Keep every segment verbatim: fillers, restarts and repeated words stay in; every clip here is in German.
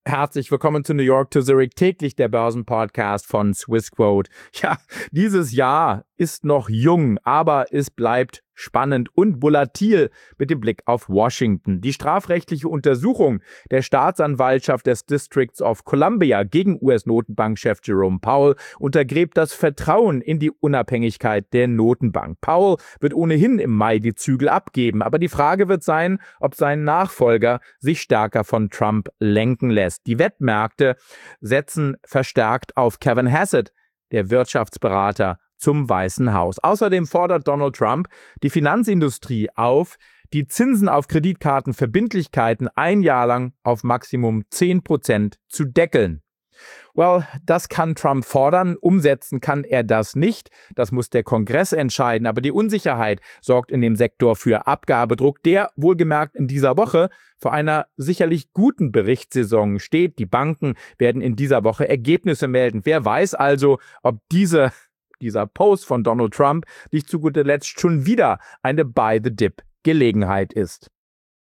Herzlich willkommen zu New York to Zurich, täglich der Börsenpodcast von Swissquote. Ja, dieses Jahr ist noch jung, aber es bleibt spannend und volatil mit dem Blick auf Washington. Die strafrechtliche Untersuchung der Staatsanwaltschaft des Districts of Columbia gegen U S-Notenbankchef Jerome Powell untergräbt das Vertrauen in die Unabhängigkeit der Notenbank. Powell wird ohnehin im Mai die Zügel abgeben, aber die Frage wird sein, ob sein Nachfolger sich stärker von Trump lenken lässt. Die Wettmärkte setzen verstärkt auf Kevin Hassett, der Wirtschaftsberater zum Weißen Haus. Außerdem fordert Donald Trump die Finanzindustrie auf, die Zinsen auf Kreditkartenverbindlichkeiten ein Jahr lang auf Maximum zehn Prozent zu deckeln. Well, das kann Trump fordern, umsetzen kann er das nicht. Das muss der Kongress entscheiden, aber die Unsicherheit sorgt in dem Sektor für Abgabedruck, der wohlgemerkt in dieser Woche vor einer sicherlich guten Berichtssaison steht. Die Banken werden in dieser Woche Ergebnisse melden. Wer weiß also, ob diese Dieser Post von Donald Trump nicht zu guter Letzt schon wieder eine Buy-the-Dip-Gelegenheit ist.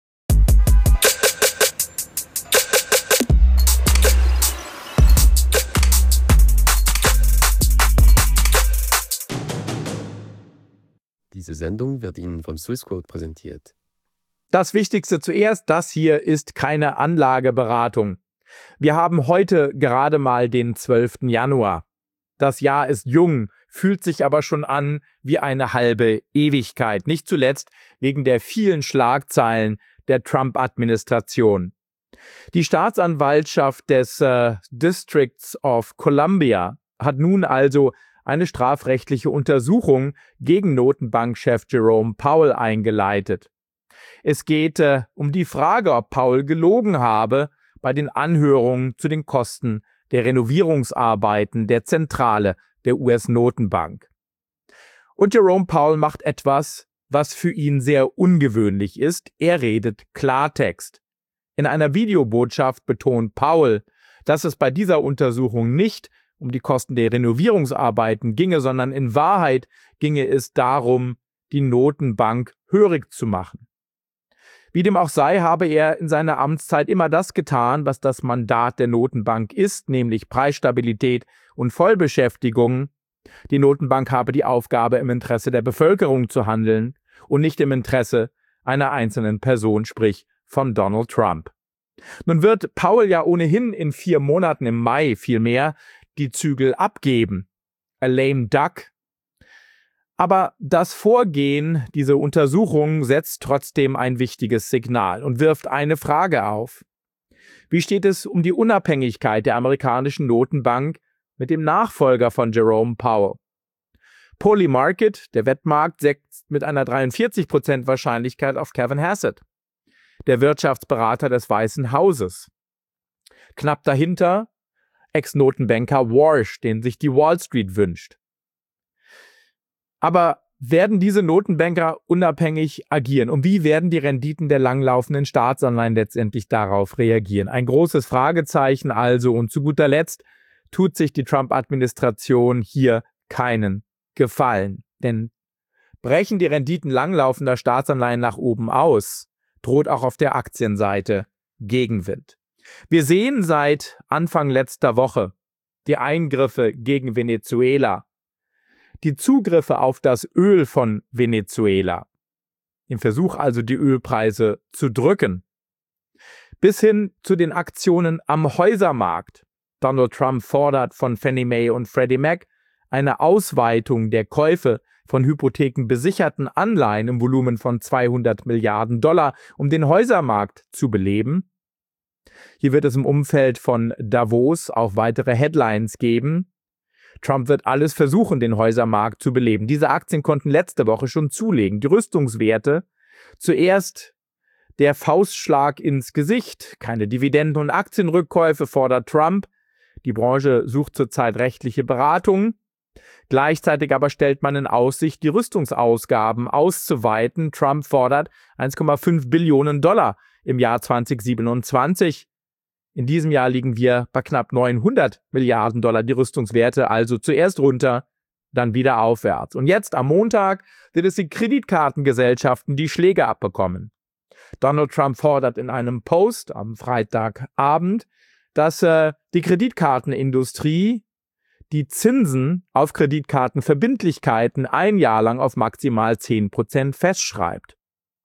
Diese Sendung wird Ihnen von Swissquote präsentiert. Das Wichtigste zuerst, das hier ist keine Anlageberatung. Wir haben heute gerade mal den zwölften Januar. Das Jahr ist jung, fühlt sich aber schon an wie eine halbe Ewigkeit. Nicht zuletzt wegen der vielen Schlagzeilen der Trump-Administration. Die Staatsanwaltschaft des äh, Districts of Columbia hat nun also eine strafrechtliche Untersuchung gegen Notenbankchef Jerome Powell eingeleitet. Es geht äh, um die Frage, ob Powell gelogen habe bei den Anhörungen zu den Kosten der Renovierungsarbeiten der Zentrale der U S-Notenbank. Und Jerome Powell macht etwas, was für ihn sehr ungewöhnlich ist. Er redet Klartext. In einer Videobotschaft betont Powell, dass es bei dieser Untersuchung nicht um die Kosten der Renovierungsarbeiten ginge, sondern in Wahrheit ginge es darum, die Notenbank hörig zu machen. Wie dem auch sei, habe er in seiner Amtszeit immer das getan, was das Mandat der Notenbank ist, nämlich Preisstabilität und Vollbeschäftigung. Die Notenbank habe die Aufgabe, im Interesse der Bevölkerung zu handeln und nicht im Interesse einer einzelnen Person, sprich von Donald Trump. Nun wird Powell ja ohnehin in vier Monaten im Mai vielmehr die Zügel abgeben. A lame duck. Aber das Vorgehen, diese Untersuchung, setzt trotzdem ein wichtiges Signal und wirft eine Frage auf. Wie steht es um die Unabhängigkeit der amerikanischen Notenbank mit dem Nachfolger von Jerome Powell? Polymarket, der Wettmarkt, setzt mit einer dreiundvierzig Prozent Wahrscheinlichkeit auf Kevin Hassett, der Wirtschaftsberater des Weißen Hauses. Knapp dahinter Ex-Notenbanker Warsh, den sich die Wall Street wünscht. Aber werden diese Notenbanker unabhängig agieren? Und wie werden die Renditen der langlaufenden Staatsanleihen letztendlich darauf reagieren? Ein großes Fragezeichen also. Und zu guter Letzt tut sich die Trump-Administration hier keinen Gefallen. Denn brechen die Renditen langlaufender Staatsanleihen nach oben aus, droht auch auf der Aktienseite Gegenwind. Wir sehen seit Anfang letzter Woche die Eingriffe gegen Venezuela, die Zugriffe auf das Öl von Venezuela, im Versuch also die Ölpreise zu drücken, bis hin zu den Aktionen am Häusermarkt. Donald Trump fordert von Fannie Mae und Freddie Mac eine Ausweitung der Käufe von hypothekenbesicherten Anleihen im Volumen von zweihundert Milliarden Dollar, um den Häusermarkt zu beleben. Hier wird es im Umfeld von Davos auch weitere Headlines geben. Trump wird alles versuchen, den Häusermarkt zu beleben. Diese Aktien konnten letzte Woche schon zulegen. Die Rüstungswerte, zuerst der Faustschlag ins Gesicht. Keine Dividenden- und Aktienrückkäufe fordert Trump. Die Branche sucht zurzeit rechtliche Beratung. Gleichzeitig aber stellt man in Aussicht, die Rüstungsausgaben auszuweiten. Trump fordert eins Komma fünf Billionen Dollar im Jahr zweitausendsiebenundzwanzig. In diesem Jahr liegen wir bei knapp neunhundert Milliarden Dollar, die Rüstungswerte also zuerst runter, dann wieder aufwärts. Und jetzt am Montag sind es die Kreditkartengesellschaften, die Schläge abbekommen. Donald Trump fordert in einem Post am Freitagabend, dass äh, die Kreditkartenindustrie die Zinsen auf Kreditkartenverbindlichkeiten ein Jahr lang auf maximal zehn Prozent festschreibt.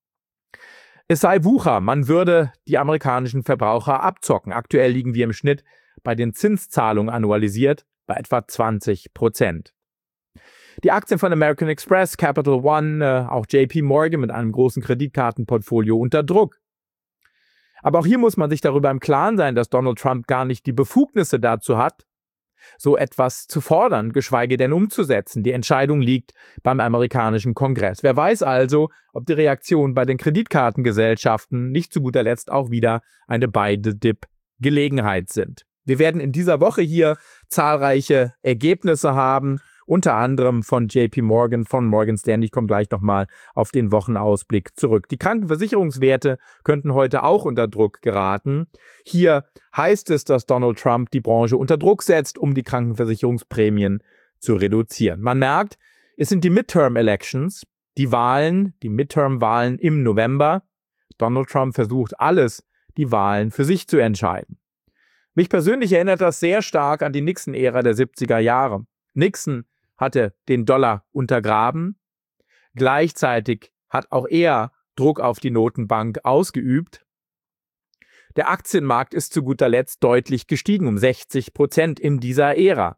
Es sei Wucher, man würde die amerikanischen Verbraucher abzocken. Aktuell liegen wir im Schnitt bei den Zinszahlungen annualisiert bei etwa zwanzig Prozent. Die Aktien von American Express, Capital One, äh, auch J P Morgan mit einem großen Kreditkartenportfolio unter Druck. Aber auch hier muss man sich darüber im Klaren sein, dass Donald Trump gar nicht die Befugnisse dazu hat, so etwas zu fordern, geschweige denn umzusetzen. Die Entscheidung liegt beim amerikanischen Kongress. Wer weiß also, ob die Reaktion bei den Kreditkartengesellschaften nicht zu guter Letzt auch wieder eine Buy-the-Dip-Gelegenheit sind. Wir werden in dieser Woche hier zahlreiche Ergebnisse haben, unter anderem von J P Morgan, von Morgan Stanley. Ich komme gleich nochmal auf den Wochenausblick zurück. Die Krankenversicherungswerte könnten heute auch unter Druck geraten. Hier heißt es, dass Donald Trump die Branche unter Druck setzt, um die Krankenversicherungsprämien zu reduzieren. Man merkt, es sind die Midterm-Elections, die Wahlen, die Midterm-Wahlen im November. Donald Trump versucht alles, die Wahlen für sich zu entscheiden. Mich persönlich erinnert das sehr stark an die Nixon-Ära der siebziger Jahre. Nixon hatte den Dollar untergraben. Gleichzeitig hat auch er Druck auf die Notenbank ausgeübt. Der Aktienmarkt ist zu guter Letzt deutlich gestiegen, um sechzig Prozent in dieser Ära.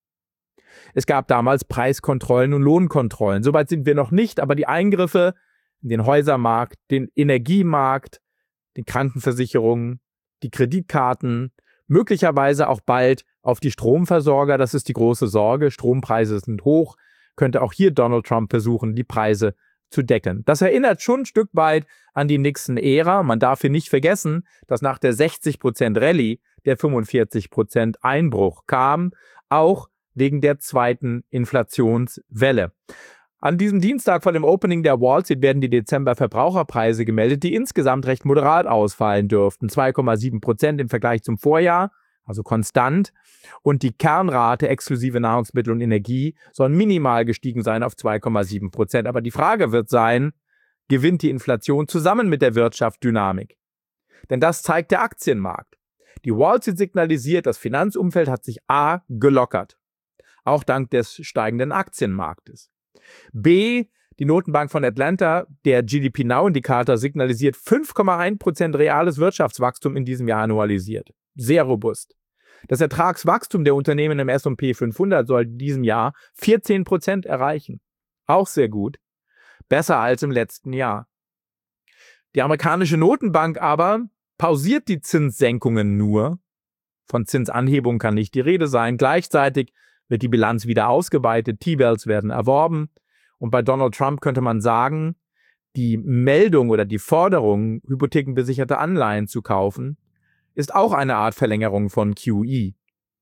Es gab damals Preiskontrollen und Lohnkontrollen. Soweit sind wir noch nicht, aber die Eingriffe in den Häusermarkt, den Energiemarkt, die Krankenversicherungen, die Kreditkarten, möglicherweise auch bald auf die Stromversorger, das ist die große Sorge. Strompreise sind hoch, könnte auch hier Donald Trump versuchen, die Preise zu decken. Das erinnert schon ein Stück weit an die Nixon-Ära. Man darf hier nicht vergessen, dass nach der sechzig Prozent Rallye der fünfundvierzig Prozent Einbruch kam, auch wegen der zweiten Inflationswelle. An diesem Dienstag vor dem Opening der Wall Street werden die Dezember-Verbraucherpreise gemeldet, die insgesamt recht moderat ausfallen dürften. zwei Komma sieben Prozent im Vergleich zum Vorjahr, also konstant. Und die Kernrate exklusive Nahrungsmittel und Energie soll minimal gestiegen sein auf zwei Komma sieben Prozent. Aber die Frage wird sein, gewinnt die Inflation zusammen mit der Wirtschaft Dynamik? Denn das zeigt der Aktienmarkt. Die Wall Street signalisiert, das Finanzumfeld hat sich A gelockert, auch dank des steigenden Aktienmarktes. B, die Notenbank von Atlanta, der G D P Now-Indikator signalisiert fünf Komma eins Prozent reales Wirtschaftswachstum in diesem Jahr annualisiert. Sehr robust. Das Ertragswachstum der Unternehmen im S und P fünfhundert soll in diesem Jahr vierzehn Prozent erreichen. Auch sehr gut. Besser als im letzten Jahr. Die amerikanische Notenbank aber pausiert die Zinssenkungen nur. Von Zinsanhebung kann nicht die Rede sein. Gleichzeitig wird die Bilanz wieder ausgeweitet, T-Bills werden erworben. Und bei Donald Trump könnte man sagen, die Meldung oder die Forderung, hypothekenbesicherte Anleihen zu kaufen, ist auch eine Art Verlängerung von Q E.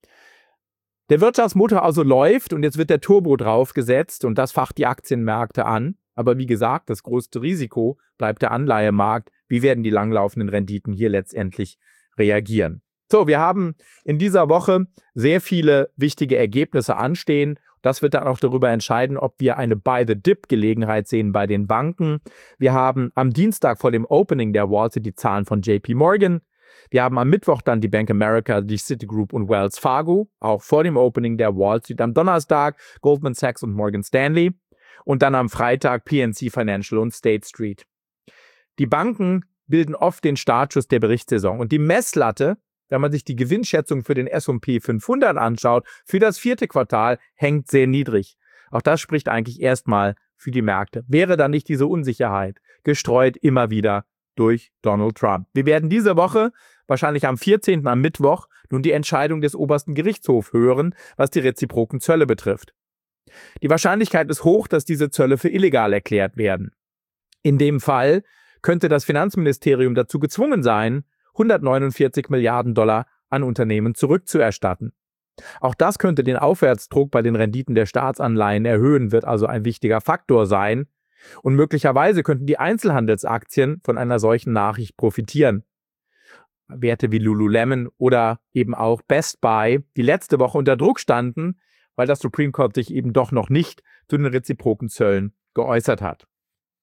Der Wirtschaftsmotor also läuft und jetzt wird der Turbo draufgesetzt und das facht die Aktienmärkte an. Aber wie gesagt, das größte Risiko bleibt der Anleihemarkt. Wie werden die langlaufenden Renditen hier letztendlich reagieren? So, wir haben in dieser Woche sehr viele wichtige Ergebnisse anstehen. Das wird dann auch darüber entscheiden, ob wir eine Buy-the-Dip-Gelegenheit sehen bei den Banken. Wir haben am Dienstag vor dem Opening der Wall Street die Zahlen von J P Morgan. Wir haben am Mittwoch dann die Bank America, die Citigroup und Wells Fargo, auch vor dem Opening der Wall Street. Am Donnerstag Goldman Sachs und Morgan Stanley. Und dann am Freitag P N C Financial und State Street. Die Banken bilden oft den Startschuss der Berichtssaison. Und die Messlatte, wenn man sich die Gewinnschätzung für den S und P fünfhundert anschaut, für das vierte Quartal hängt sehr niedrig. Auch das spricht eigentlich erstmal für die Märkte. Wäre da nicht diese Unsicherheit gestreut immer wieder durch Donald Trump? Wir werden diese Woche, wahrscheinlich am vierzehnten am Mittwoch, nun die Entscheidung des obersten Gerichtshofs hören, was die reziproken Zölle betrifft. Die Wahrscheinlichkeit ist hoch, dass diese Zölle für illegal erklärt werden. In dem Fall könnte das Finanzministerium dazu gezwungen sein, hundertneunundvierzig Milliarden Dollar an Unternehmen zurückzuerstatten. Auch das könnte den Aufwärtsdruck bei den Renditen der Staatsanleihen erhöhen, wird also ein wichtiger Faktor sein. Und möglicherweise könnten die Einzelhandelsaktien von einer solchen Nachricht profitieren. Werte wie Lululemon oder eben auch Best Buy, die letzte Woche unter Druck standen, weil das Supreme Court sich eben doch noch nicht zu den reziproken Zöllen geäußert hat.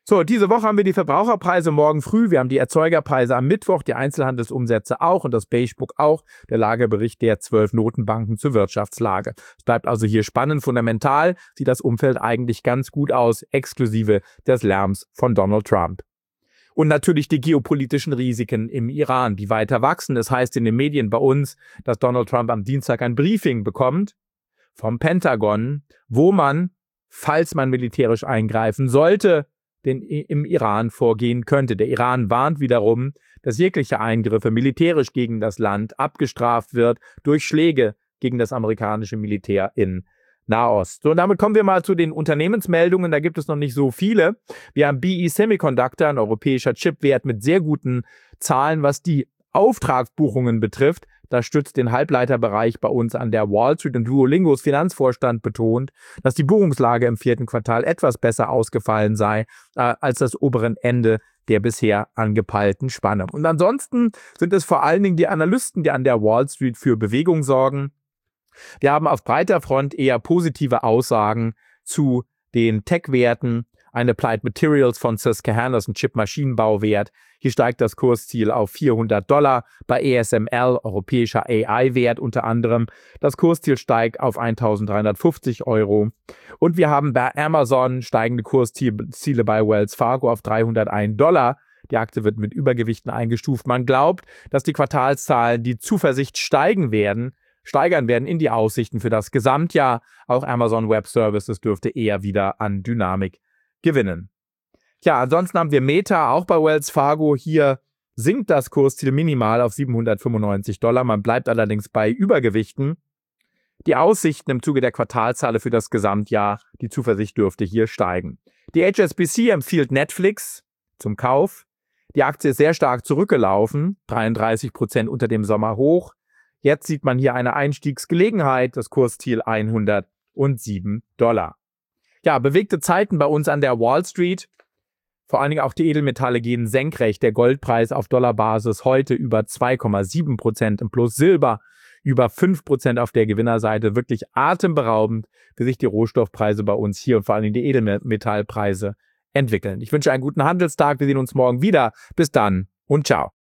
So, diese Woche haben wir die Verbraucherpreise morgen früh, wir haben die Erzeugerpreise am Mittwoch, die Einzelhandelsumsätze auch und das Beigebook auch, der Lagebericht der zwölf Notenbanken zur Wirtschaftslage. Es bleibt also hier spannend. Fundamental sieht das Umfeld eigentlich ganz gut aus, exklusive des Lärms von Donald Trump. Und natürlich die geopolitischen Risiken im Iran, die weiter wachsen. Das heißt in den Medien bei uns, dass Donald Trump am Dienstag ein Briefing bekommt vom Pentagon, wo man, falls man militärisch eingreifen sollte, den im Iran vorgehen könnte. Der Iran warnt wiederum, dass jegliche Eingriffe militärisch gegen das Land abgestraft wird durch Schläge gegen das amerikanische Militär in Nahost. So, und damit kommen wir mal zu den Unternehmensmeldungen. Da gibt es noch nicht so viele. Wir haben B E Semiconductor, ein europäischer Chipwert mit sehr guten Zahlen, was die Auftragsbuchungen betrifft. Da stützt den Halbleiterbereich bei uns an der Wall Street und Duolingos Finanzvorstand betont, dass die Buchungslage im vierten Quartal etwas besser ausgefallen sei äh, als das oberen Ende der bisher angepeilten Spanne. Und ansonsten sind es vor allen Dingen die Analysten, die an der Wall Street für Bewegung sorgen. Wir haben auf breiter Front eher positive Aussagen zu den Tech-Werten. Eine Applied Materials von Susquehanna, das ist ein Chip-Maschinenbauwert. Hier steigt das Kursziel auf vierhundert Dollar. Bei A S M L, europäischer A I-Wert unter anderem, das Kursziel steigt auf eintausenddreihundertfünfzig Euro. Und wir haben bei Amazon steigende Kursziele bei Wells Fargo auf dreihundertein Dollar. Die Aktie wird mit Übergewichten eingestuft. Man glaubt, dass die Quartalszahlen die Zuversicht steigen werden, steigern werden in die Aussichten für das Gesamtjahr. Auch Amazon Web Services dürfte eher wieder an Dynamik gewinnen. Ja, ansonsten haben wir Meta, auch bei Wells Fargo. Hier sinkt das Kursziel minimal auf siebenhundertfünfundneunzig Dollar. Man bleibt allerdings bei Übergewichten. Die Aussichten im Zuge der Quartalszahlen für das Gesamtjahr, die Zuversicht dürfte hier steigen. Die H S B C empfiehlt Netflix zum Kauf. Die Aktie ist sehr stark zurückgelaufen, dreiunddreißig Prozent unter dem Sommer hoch. Jetzt sieht man hier eine Einstiegsgelegenheit, das Kursziel hundertsieben Dollar. Ja, bewegte Zeiten bei uns an der Wall Street. Vor allen Dingen auch die Edelmetalle gehen senkrecht. Der Goldpreis auf Dollarbasis heute über zwei Komma sieben Prozent im Plus. Silber über fünf Prozent auf der Gewinnerseite. Wirklich atemberaubend, wie sich die Rohstoffpreise bei uns hier und vor allen Dingen die Edelmetallpreise entwickeln. Ich wünsche einen guten Handelstag. Wir sehen uns morgen wieder. Bis dann und ciao.